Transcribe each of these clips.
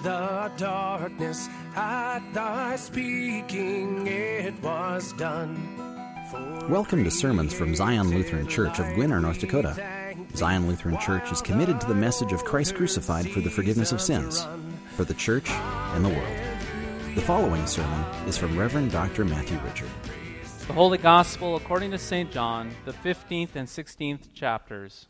the darkness, at thy speaking it was done. Welcome to sermons from Zion Lutheran Church of Gwinner, North Dakota. Zion Lutheran Church is committed to the message of Christ crucified for the forgiveness of sins, for the church and the world. The following sermon is from Reverend Dr. Matthew Richard. The Holy Gospel according to St. John, the 15th and 16th chapters.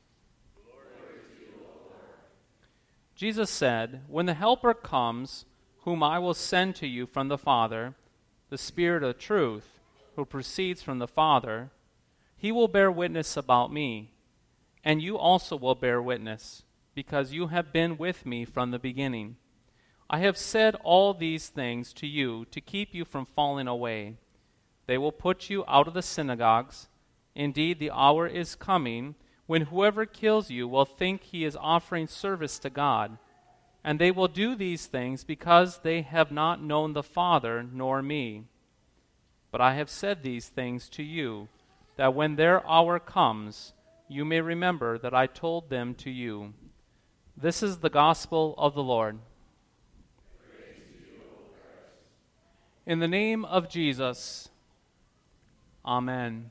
Jesus said, "When the Helper comes, whom I will send to you from the Father, the Spirit of truth, who proceeds from the Father, he will bear witness about me, and you also will bear witness, because you have been with me from the beginning. I have said all these things to you to keep you from falling away. They will put you out of the synagogues. Indeed, the hour is coming when whoever kills you will think he is offering service to God. And they will do these things because they have not known the Father nor me. But I have said these things to you, that when their hour comes, you may remember that I told them to you." This is the gospel of the Lord. In the name of Jesus, Amen.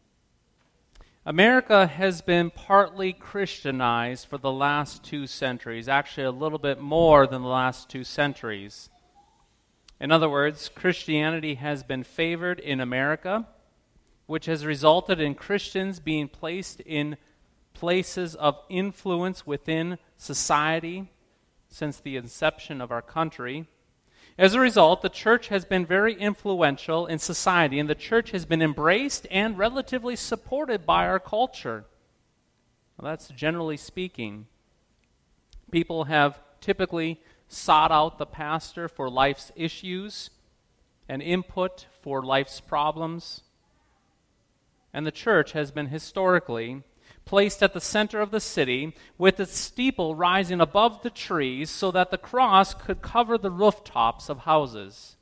America has been partly Christianized for the last 2 centuries, actually a little bit more than the last 2 centuries. In other words, Christianity has been favored in America, which has resulted in Christians being placed in places of influence within society since the inception of our country. As a result, the church has been very influential in society, and the church has been embraced and relatively supported by our culture. Well, that's generally speaking. People have typically sought out the pastor for life's issues and input for life's problems. And the church has been historically placed at the center of the city with its steeple rising above the trees so that the cross could cover the rooftops of houses.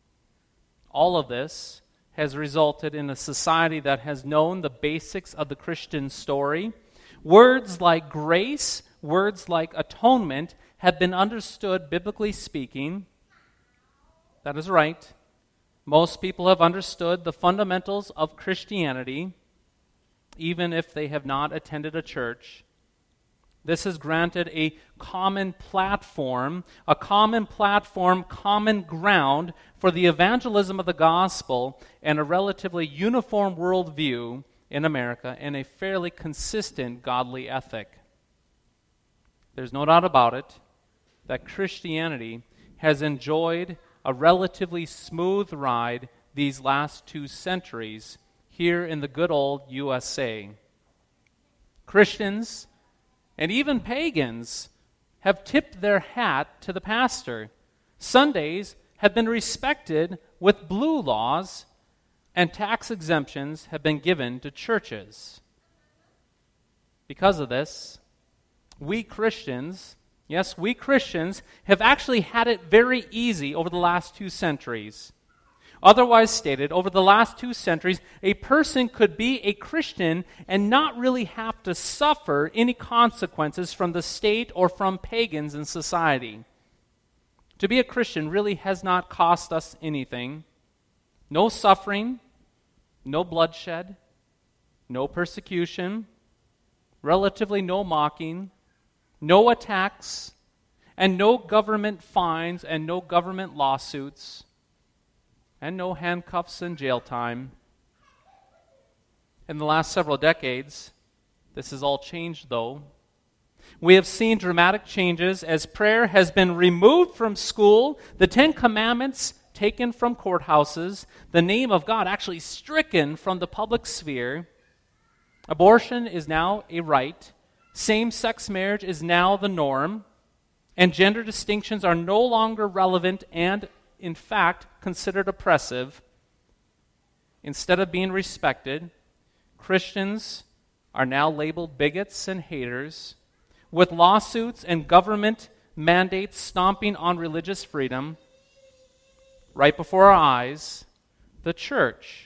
All of this has resulted in a society that has known the basics of the Christian story. Words like grace, words like atonement have been understood biblically speaking. That is right. Most people have understood the fundamentals of Christianity, even if they have not attended a church. This has granted a common platform, common ground for the evangelism of the gospel and a relatively uniform worldview in America and a fairly consistent godly ethic. There's no doubt about it that Christianity has enjoyed a relatively smooth ride these last 2 centuries here in the good old USA. Christians and even pagans have tipped their hat to the pastor. Sundays have been respected with blue laws, and tax exemptions have been given to churches. Because of this, we Christians have actually had it very easy over the last 2 centuries. Otherwise stated, over the last 2 centuries, a person could be a Christian and not really have to suffer any consequences from the state or from pagans in society. To be a Christian really has not cost us anything. No suffering, no bloodshed, no persecution, relatively no mocking, no attacks, and no government fines and no government lawsuits, and no handcuffs and jail time. In the last several decades, this has all changed, though. We have seen dramatic changes as prayer has been removed from school, the 10 Commandments taken from courthouses, the name of God actually stricken from the public sphere. Abortion is now a right. Same-sex marriage is now the norm. And gender distinctions are no longer relevant and in fact, considered oppressive. Instead of being respected, Christians are now labeled bigots and haters, with lawsuits and government mandates stomping on religious freedom. Right before our eyes, the church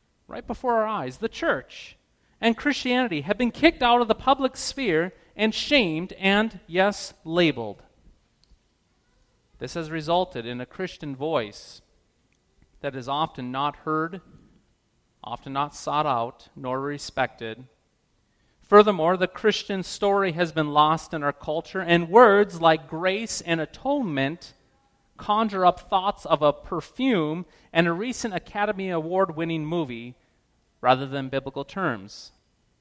and Christianity have been kicked out of the public sphere and shamed and, yes, labeled. This has resulted in a Christian voice that is often not heard, often not sought out, nor respected. Furthermore, the Christian story has been lost in our culture, and words like grace and atonement conjure up thoughts of a perfume and a recent Academy Award-winning movie rather than biblical terms.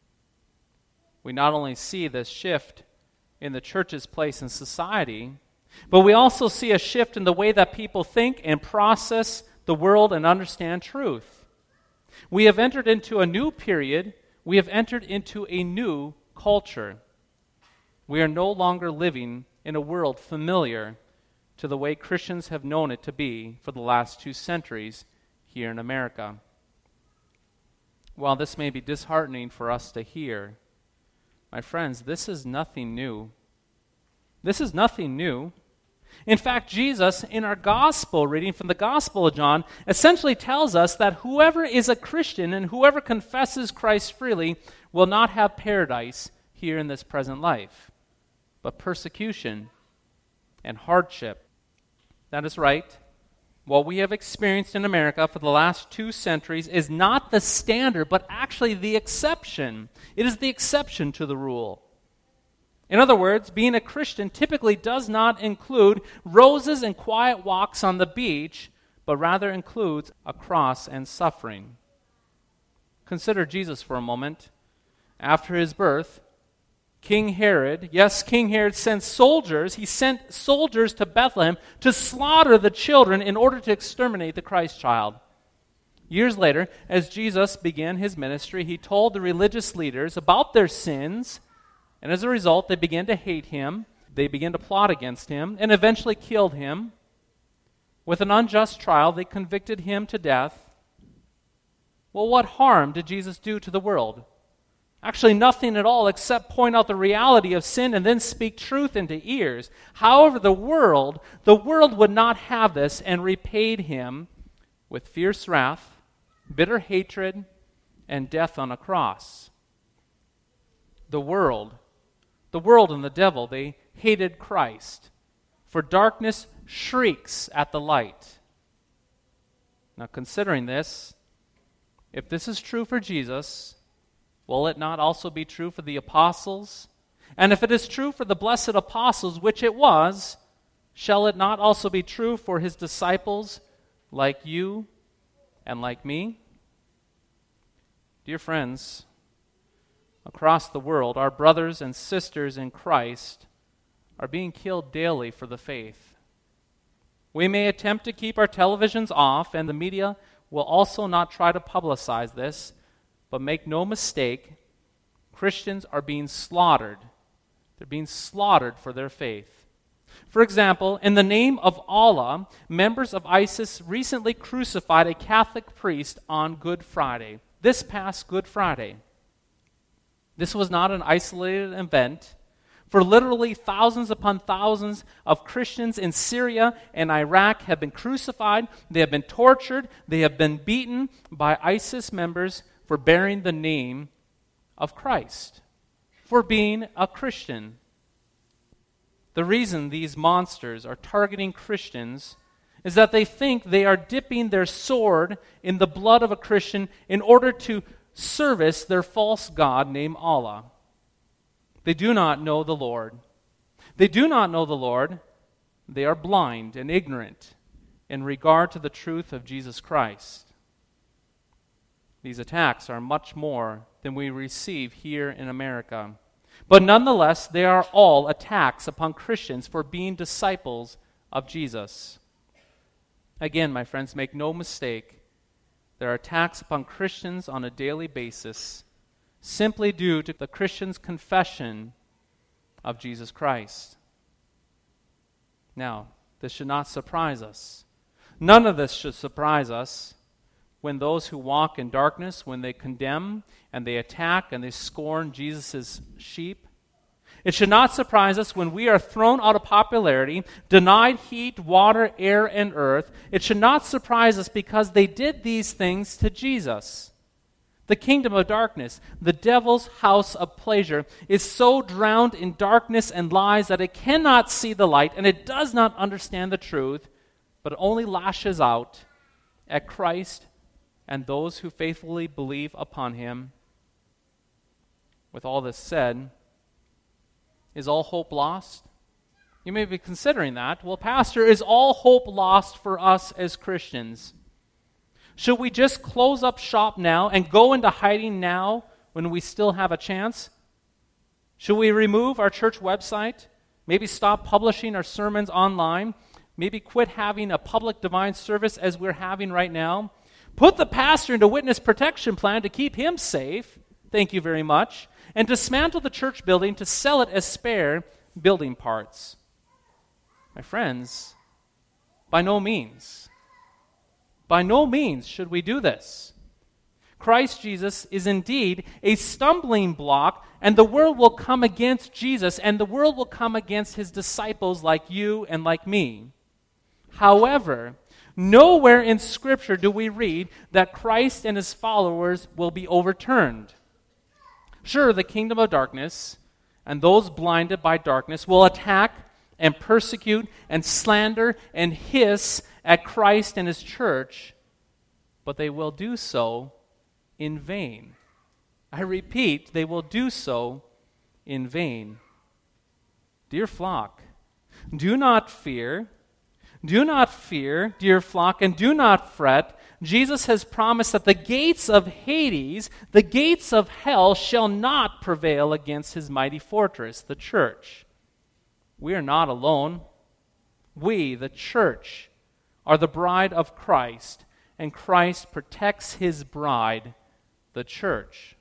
We not only see this shift in the church's place in society, but we also see a shift in the way that people think and process the world and understand truth. We have entered into a new period. We have entered into a new culture. We are no longer living in a world familiar to the way Christians have known it to be for the last 2 centuries here in America. While this may be disheartening for us to hear, my friends, this is nothing new. This is nothing new. In fact, Jesus, in our gospel reading from the Gospel of John, essentially tells us that whoever is a Christian and whoever confesses Christ freely will not have paradise here in this present life, but persecution and hardship. That is right. What we have experienced in America for the last 2 centuries is not the standard, but actually the exception. It is the exception to the rule. In other words, being a Christian typically does not include roses and quiet walks on the beach, but rather includes a cross and suffering. Consider Jesus for a moment. After his birth, King Herod sent soldiers. He sent soldiers to Bethlehem to slaughter the children in order to exterminate the Christ child. Years later, as Jesus began his ministry, he told the religious leaders about their sins, and as a result, they began to hate him, they began to plot against him, and eventually killed him. With an unjust trial, they convicted him to death. Well, what harm did Jesus do to the world? Actually, nothing at all except point out the reality of sin and then speak truth into ears. However, the world would not have this and repaid him with fierce wrath, bitter hatred, and death on a cross. The world and the devil, they hated Christ, for darkness shrieks at the light. Now, considering this, if this is true for Jesus, will it not also be true for the apostles? And if it is true for the blessed apostles, which it was, shall it not also be true for his disciples like you and like me? Dear friends, across the world, our brothers and sisters in Christ are being killed daily for the faith. We may attempt to keep our televisions off, and the media will also not try to publicize this, but make no mistake, Christians are being slaughtered. They're being slaughtered for their faith. For example, in the name of Allah, members of ISIS recently crucified a Catholic priest on Good Friday, this past Good Friday. This was not an isolated event. For literally thousands upon thousands of Christians in Syria and Iraq have been crucified, they have been tortured, they have been beaten by ISIS members for bearing the name of Christ, for being a Christian. The reason these monsters are targeting Christians is that they think they are dipping their sword in the blood of a Christian in order to service their false god named Allah. They do not know the Lord. They do not know the Lord. They are blind and ignorant in regard to the truth of Jesus Christ. These attacks are much more than we receive here in America. But nonetheless, they are all attacks upon Christians for being disciples of Jesus. Again, my friends, make no mistake, there are attacks upon Christians on a daily basis simply due to the Christian's confession of Jesus Christ. Now, this should not surprise us. None of this should surprise us when those who walk in darkness, when they condemn and they attack and they scorn Jesus' sheep. It should not surprise us when we are thrown out of popularity, denied heat, water, air, and earth. It should not surprise us because they did these things to Jesus. The kingdom of darkness, the devil's house of pleasure, is so drowned in darkness and lies that it cannot see the light and it does not understand the truth, but only lashes out at Christ and those who faithfully believe upon him. With all this said, is all hope lost? You may be considering that. Well, Pastor, is all hope lost for us as Christians? Should we just close up shop now and go into hiding now when we still have a chance? Should we remove our church website? Maybe stop publishing our sermons online? Maybe quit having a public divine service as we're having right now? Put the pastor into witness protection plan to keep him safe. Thank you very much. And dismantle the church building to sell it as spare building parts. My friends, by no means should we do this. Christ Jesus is indeed a stumbling block, and the world will come against Jesus, and the world will come against his disciples like you and like me. However, nowhere in Scripture do we read that Christ and his followers will be overturned. Sure, the kingdom of darkness and those blinded by darkness will attack and persecute and slander and hiss at Christ and his church, but they will do so in vain. I repeat, they will do so in vain. Dear flock, do not fear. Do not fear, dear flock, and do not fret. Jesus has promised that the gates of Hades, the gates of hell, shall not prevail against his mighty fortress, the church. We are not alone. We, the church, are the bride of Christ, and Christ protects his bride, the church.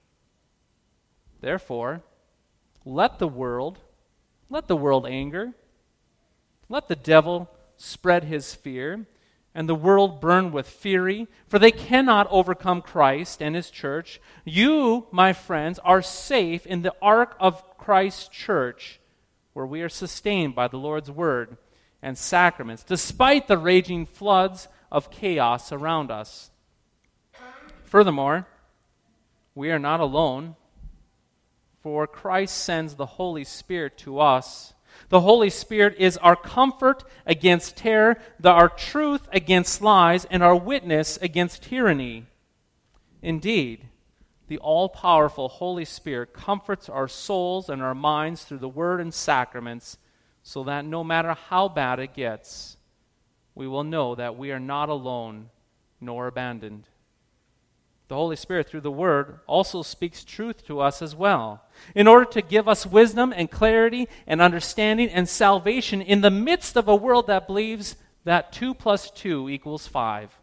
Therefore, let the world anger, let the devil spread his fear, and the world burn with fury, for they cannot overcome Christ and his church. You, my friends, are safe in the ark of Christ's church, where we are sustained by the Lord's word and sacraments, despite the raging floods of chaos around us. Furthermore, we are not alone, for Christ sends the Holy Spirit to us. The Holy Spirit is our comfort against terror, our truth against lies, and our witness against tyranny. Indeed, the all-powerful Holy Spirit comforts our souls and our minds through the Word and sacraments, so that no matter how bad it gets, we will know that we are not alone nor abandoned. The Holy Spirit, through the Word, also speaks truth to us as well, in order to give us wisdom and clarity and understanding and salvation in the midst of a world that believes that 2 + 2 = 5.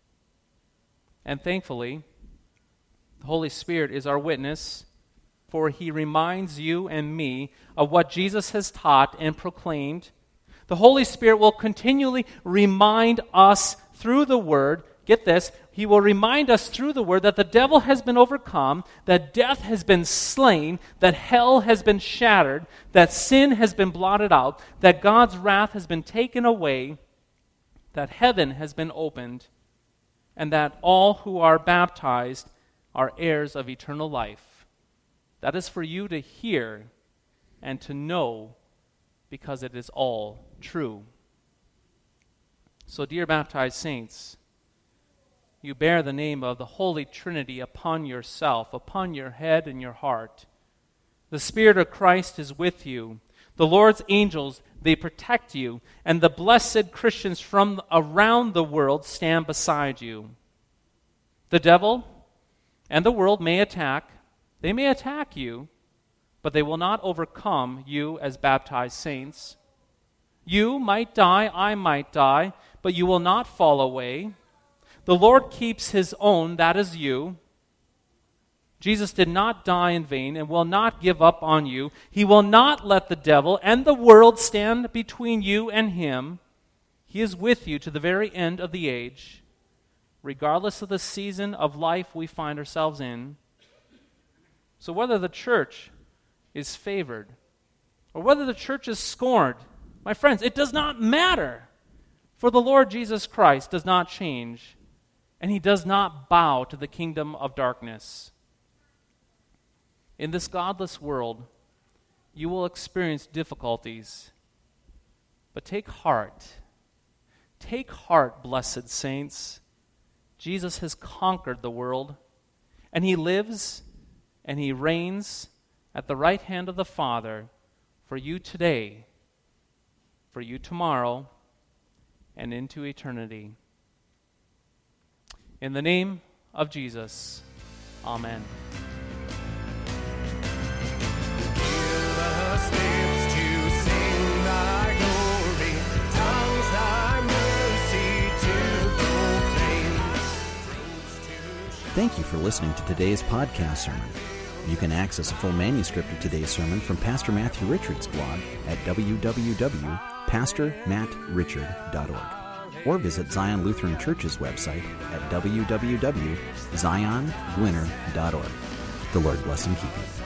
And thankfully, the Holy Spirit is our witness, for he reminds you and me of what Jesus has taught and proclaimed. The Holy Spirit will continually remind us through the Word. Get this, he will remind us through the Word that the devil has been overcome, that death has been slain, that hell has been shattered, that sin has been blotted out, that God's wrath has been taken away, that heaven has been opened, and that all who are baptized are heirs of eternal life. That is for you to hear and to know, because it is all true. So, dear baptized saints, you bear the name of the Holy Trinity upon yourself, upon your head and your heart. The Spirit of Christ is with you. The Lord's angels, they protect you, and the blessed Christians from around the world stand beside you. The devil and the world may attack. They may attack you, but they will not overcome you as baptized saints. You might die, I might die, but you will not fall away. The Lord keeps his own, that is you. Jesus did not die in vain and will not give up on you. He will not let the devil and the world stand between you and him. He is with you to the very end of the age, regardless of the season of life we find ourselves in. So whether the church is favored or whether the church is scorned, my friends, it does not matter. For the Lord Jesus Christ does not change, and he does not bow to the kingdom of darkness. In this godless world, you will experience difficulties. But take heart. Take heart, blessed saints. Jesus has conquered the world, and he lives and he reigns at the right hand of the Father for you today, for you tomorrow, and into eternity. In the name of Jesus, amen. Thank you for listening to today's podcast sermon. You can access a full manuscript of today's sermon from Pastor Matthew Richard's blog at www.pastormattrichard.org or visit Zion Lutheran Church's website at www.ziongwinner.org. The Lord bless and keep you.